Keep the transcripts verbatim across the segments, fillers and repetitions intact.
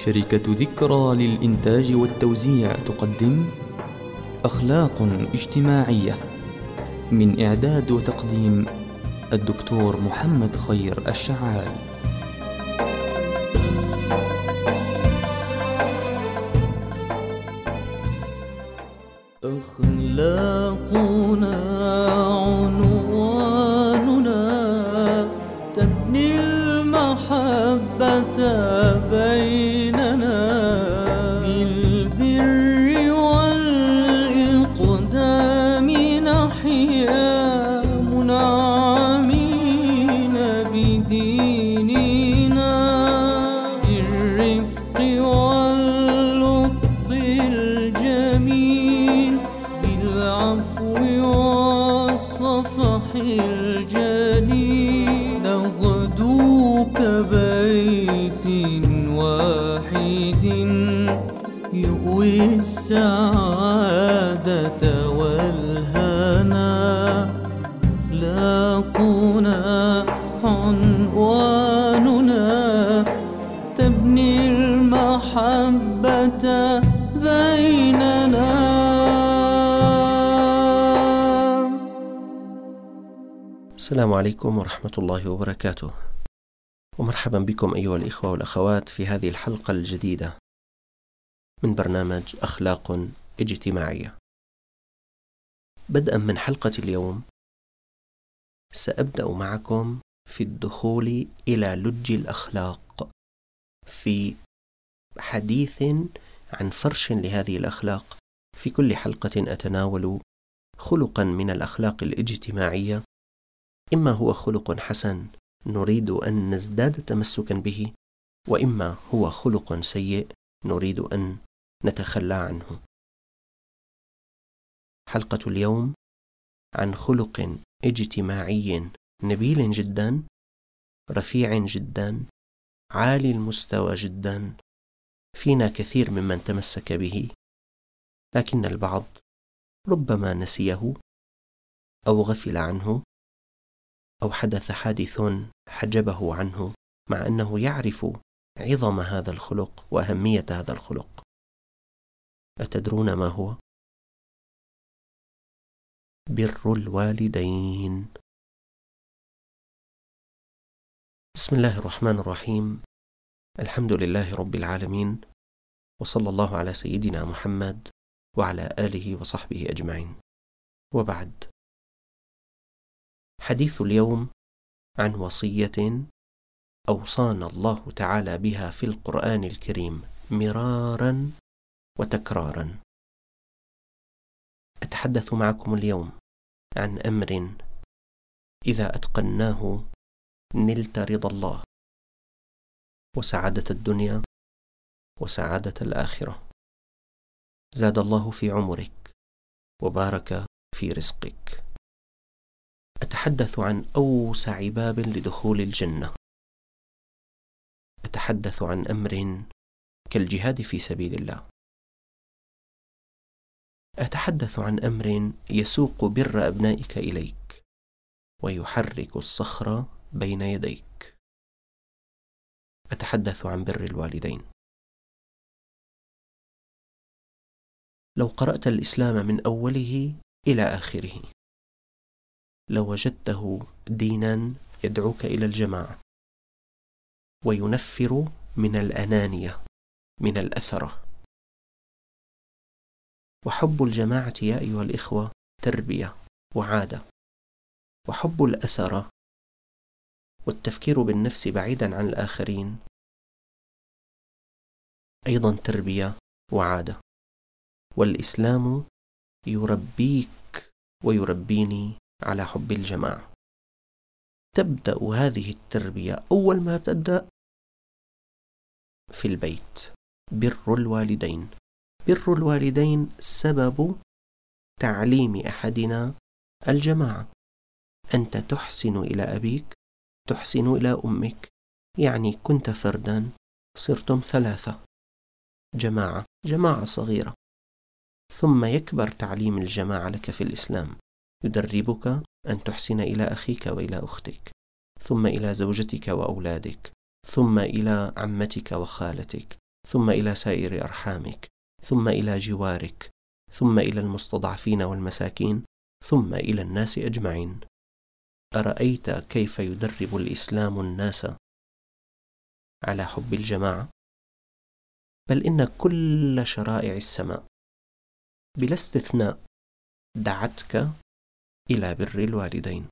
شركة ذكرى للإنتاج والتوزيع تقدم أخلاق اجتماعية، من إعداد وتقديم الدكتور محمد خير الشعال. أخلاقنا عنواننا تبني المحبة بيننا بالبر والإقدام نحيا منعمين بديننا بالرفق واللطف الجميل بالعفو والصفح الجليل نغدو كبيت واحد يؤوي السعادة والهنا. لاقنا عنواننا تبني المحبة بيننا. السلام عليكم ورحمة الله وبركاته، ومرحبا بكم أيها الإخوة والأخوات في هذه الحلقة الجديدة من برنامج أخلاق اجتماعية. بدءا من حلقة اليوم سأبدأ معكم في الدخول إلى لج الأخلاق في حديث عن فرش لهذه الأخلاق. في كل حلقة أتناول خلقا من الأخلاق الاجتماعية، إما هو خلق حسن نريد أن نزداد تمسكا به، وإما هو خلق سيء نريد أن نتخلى عنه. حلقة اليوم عن خلق اجتماعي نبيل جدا، رفيع جدا، عالي المستوى جدا، فينا كثير ممن تمسك به، لكن البعض ربما نسيه أو غفل عنه أو حدث حادث حجبه عنه، مع أنه يعرف عظم هذا الخلق وأهمية هذا الخلق. أتدرون ما هو؟ بر الوالدين. بسم الله الرحمن الرحيم، الحمد لله رب العالمين، وصلى الله على سيدنا محمد وعلى آله وصحبه أجمعين، وبعد. حديث اليوم عن وصية أوصانا الله تعالى بها في القرآن الكريم مرارا وتكرارا. أتحدث معكم اليوم عن أمر إذا أتقناه نلت رضا الله وسعادة الدنيا وسعادة الآخرة. زاد الله في عمرك وبارك في رزقك. أتحدث عن أوسع باب لدخول الجنة. أتحدث عن أمر كالجهاد في سبيل الله. أتحدث عن أمر يسوق بر أبنائك إليك ويحرك الصخر بين يديك. أتحدث عن بر الوالدين. لو قرأت الإسلام من أوله إلى آخره لوجدته دينا يدعوك إلى الجماعة وينفر من الأنانية، من الأثرة. وحب الجماعة يا أيها الإخوة تربية وعادة، وحب الأثرة والتفكير بالنفس بعيدا عن الآخرين أيضا تربية وعادة. والإسلام يربيك ويربيني على حب الجماعة. تبدأ هذه التربية أول ما تبدأ في البيت. بر الوالدين. بر الوالدين سبب تعليم أحدنا الجماعة. أنت تحسن إلى أبيك، تحسن إلى أمك، يعني كنت فردا صرتم ثلاثة، جماعة، جماعة صغيرة. ثم يكبر تعليم الجماعة لك في الإسلام، يدربك أن تحسن إلى أخيك وإلى أختك، ثم إلى زوجتك وأولادك، ثم إلى عمتك وخالتك، ثم إلى سائر أرحامك، ثم إلى جوارك، ثم إلى المستضعفين والمساكين، ثم إلى الناس أجمعين. أرأيت كيف يدرب الإسلام الناس على حب الجماعة؟ بل إن كل شرائع السماء بلا استثناء دعتك إلى بر الوالدين.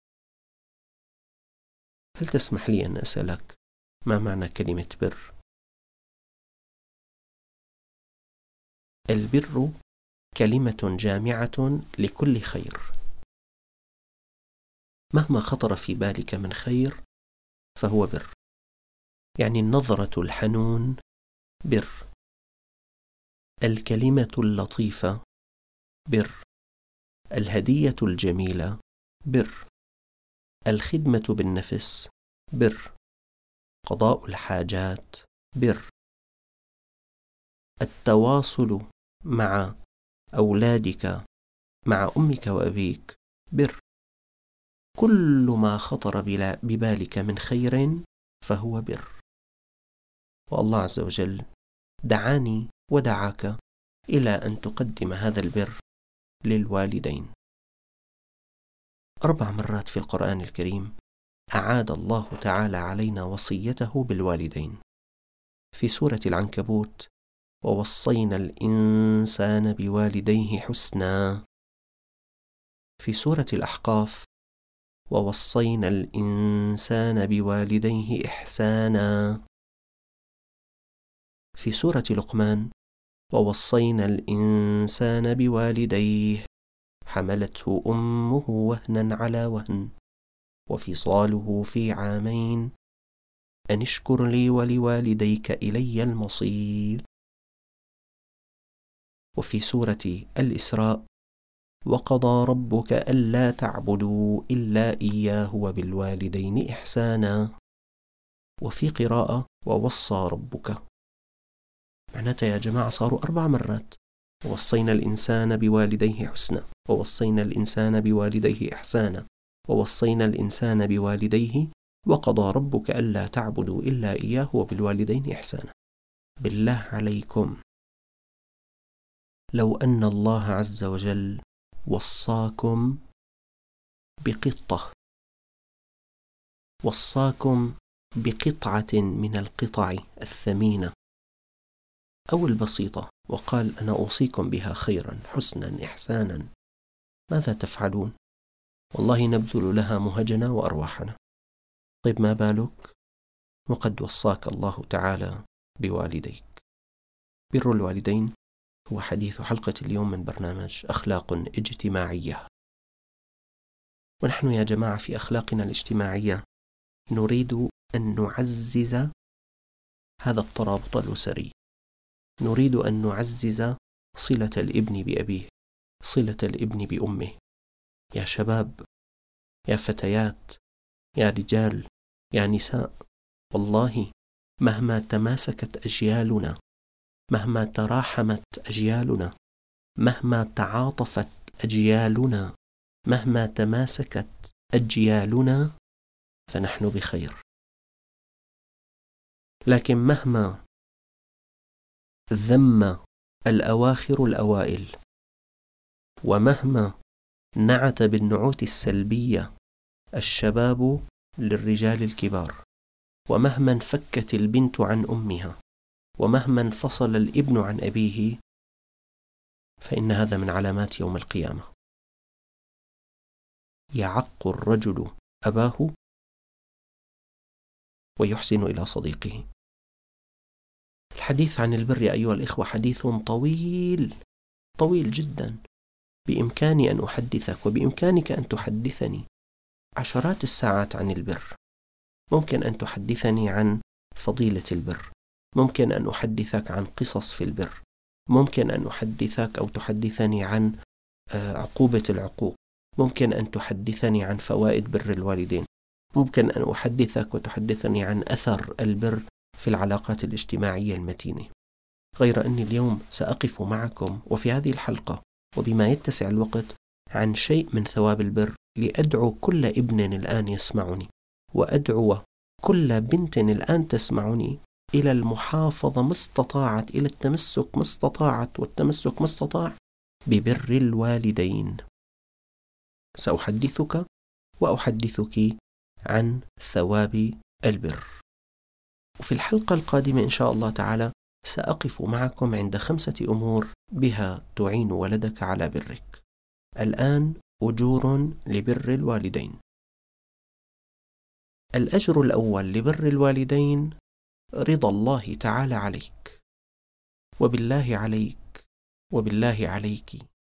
هل تسمح لي أن أسألك ما معنى كلمة بر؟ البر كلمة جامعة لكل خير. مهما خطر في بالك من خير فهو بر. يعني النظرة الحنون بر، الكلمة اللطيفة بر، الهدية الجميلة بر، الخدمة بالنفس بر، قضاء الحاجات بر، التواصل مع أولادك، مع أمك وأبيك بر. كل ما خطر ببالك من خير فهو بر. والله عز وجل دعاني ودعاك إلى أن تقدم هذا البر للوالدين. أربع مرات في القرآن الكريم أعاد الله تعالى علينا وصيته بالوالدين. في سورة العنكبوت: ووصينا الإنسان بوالديه حسنا. في سورة الأحقاف: ووصينا الإنسان بوالديه إحسانا. في سورة لقمان: ووصينا الإنسان بوالديه حملته أمه وهنا على وهن وفصاله في عامين أن اشكر لي ولوالديك إلي المصير. وفي سورة الإسراء: وقضى ربك ألا تعبدوا إلا إياه وبالوالدين إحسانا. وفي قراءة: ووصى ربك. معناتها يا جماعة صاروا أربع مرات: ووصينا الإنسان بوالديه حسنا، ووصينا الإنسان بوالديه إحسانا، ووصينا الإنسان بوالديه، وقضى ربك ألا تعبدوا إلا إياه وبالوالدين إحسانا. بالله عليكم، لو أن الله عز وجل وصاكم بقطة، وصاكم بقطعة من القطع الثمينة أو البسيطة، وقال أنا أوصيكم بها خيرا حسنا إحسانا، ماذا تفعلون؟ والله نبذل لها مهجنا وأرواحنا. طيب ما بالك وقد وصاك الله تعالى بوالديك؟ بر الوالدين هو حديث حلقة اليوم من برنامج أخلاق اجتماعية. ونحن يا جماعة في أخلاقنا الاجتماعية نريد أن نعزز هذا الترابط الأسري، نريد أن نعزز صلة الابن بأبيه، صلة الابن بأمه. يا شباب، يا فتيات، يا رجال، يا نساء، والله مهما تماسكت أجيالنا، مهما تراحمت أجيالنا، مهما تعاطفت أجيالنا، مهما تماسكت أجيالنا، فنحن بخير. لكن مهما ذم الأواخر الأوائل، ومهما نعت بالنعوت السلبية الشباب للرجال الكبار، ومهما انفكت البنت عن أمها، ومهما انفصل الابن عن أبيه، فإن هذا من علامات يوم القيامة. يعق الرجل أباه ويحسن إلى صديقه. الحديث عن البر أيها الإخوة حديث طويل طويل جدا، بإمكاني أن أحدثك وبإمكانك أن تحدثني عشرات الساعات عن البر. ممكن أن تحدثني عن فضيلة البر، ممكن أن أحدثك عن قصص في البر، ممكن أن أحدثك أو تحدثني عن عقوبة العقوق، ممكن أن تحدثني عن فوائد بر الوالدين، ممكن أن أحدثك وتحدثني عن أثر البر في العلاقات الاجتماعية المتينة. غير أني اليوم سأقف معكم وفي هذه الحلقة وبما يتسع الوقت عن شيء من ثواب البر، لأدعو كل ابن الآن يسمعني، وأدعو كل بنت الآن تسمعني، إلى المحافظة ما استطاعت، إلى التمسك ما استطاعت، والتمسك ما استطاع ببر الوالدين. سأحدثك وأحدثك عن ثواب البر. وفي الحلقة القادمة إن شاء الله تعالى سأقف معكم عند خمسة أمور بها تعين ولدك على برك. الآن أجور لبر الوالدين. الأجر الأول لبر الوالدين رضا الله تعالى عليك، وبالله عليك، وبالله عليك.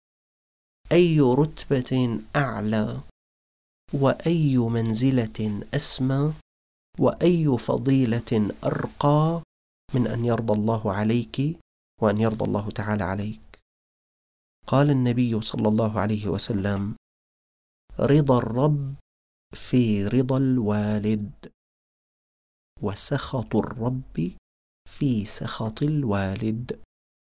أي رتبة أعلى وأي منزلة أسمى وأي فضيلة أرقى من أن يرضى الله عليك وأن يرضى الله تعالى عليك. قال النبي صلى الله عليه وسلم: رضا الرب في رضا الوالد، وسخط الرب في سخط الوالد.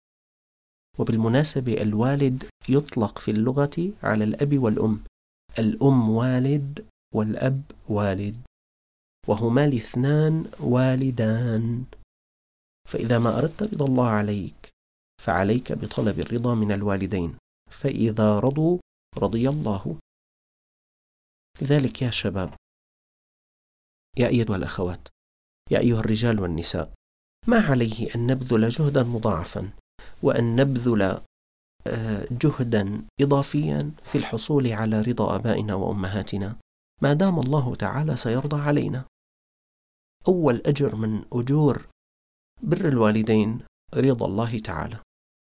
وبالمناسبة الوالد يطلق في اللغة على الأب والأم، الأم والد والأب والد، وهما الاثنان والدان. فإذا ما أردت رضا الله عليك فعليك بطلب الرضا من الوالدين، فإذا رضوا رضي الله. لذلك يا شباب، يا أيها الأخوات، يا أيها الرجال والنساء، ما عليه أن نبذل جهدا مضاعفا وأن نبذل جهدا إضافيا في الحصول على رضا آبائنا وأمهاتنا ما دام الله تعالى سيرضى علينا. أول أجر من أجور بر الوالدين رضا الله تعالى.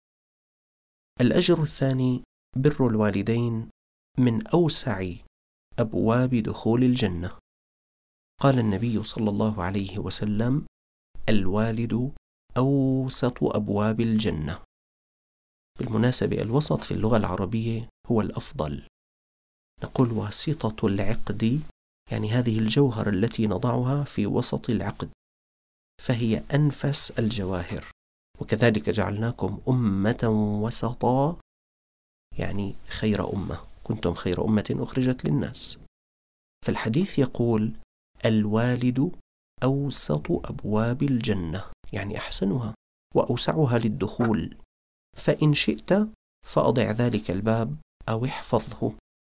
الأجر الثاني بر الوالدين من أوسع أبواب دخول الجنة. قال النبي صلى الله عليه وسلم: الوالد أوسط أبواب الجنة. بالمناسبة الوسط في اللغة العربية هو الأفضل. نقول واسطة العقد، يعني هذه الجوهر التي نضعها في وسط العقد، فهي أنفس الجواهر. وكذلك جعلناكم أمة وسطا، يعني خير أمة، كنتم خير أمة أخرجت للناس. فالحديث يقول: الوالد أوسط أبواب الجنة، يعني أحسنها وأوسعها للدخول، فإن شئت فأضع ذلك الباب أو احفظه.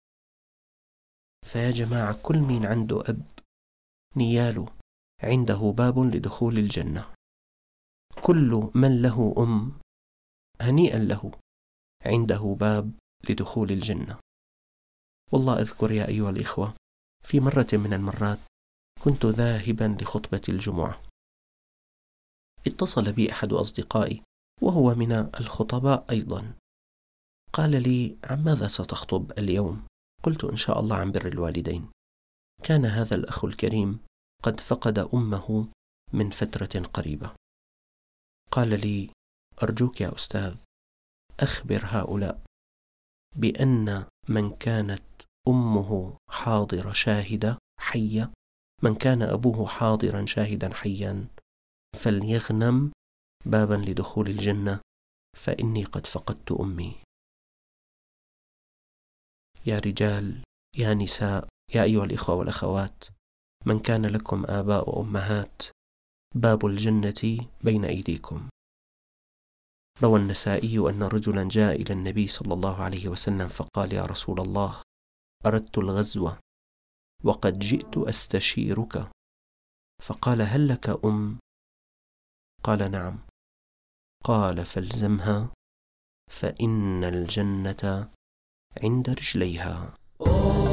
فيا جماعة، كل من عنده أب نياله عنده باب لدخول الجنة. كل من له أم هنيئا له عنده باب لدخول الجنة. والله أذكر يا أيها الإخوة، في مرة من المرات كنت ذاهبا لخطبة الجمعة، اتصل بي أحد أصدقائي وهو من الخطباء أيضا، قال لي: عن ماذا ستخطب اليوم؟ قلت: إن شاء الله عن بر الوالدين. كان هذا الأخ الكريم قد فقد أمه من فترة قريبة. قال لي: أرجوك يا أستاذ، أخبر هؤلاء بأن من كانت أمه حاضرة شاهدة حية، من كان أبوه حاضرا شاهدا حيا، فليغنم بابا لدخول الجنة، فإني قد فقدت أمي. يا رجال، يا نساء، يا أيها الإخوة والأخوات، من كان لكم آباء وأمهات، باب الجنة بين أيديكم. روى النسائي أن رجلا جاء إلى النبي صلى الله عليه وسلم فقال: يا رسول الله، أردت الغزو وقد جئت أستشيرك. فقال: هل لك أم؟ قال: نعم. قال: فالزمها فإن الجنة عند رجليها.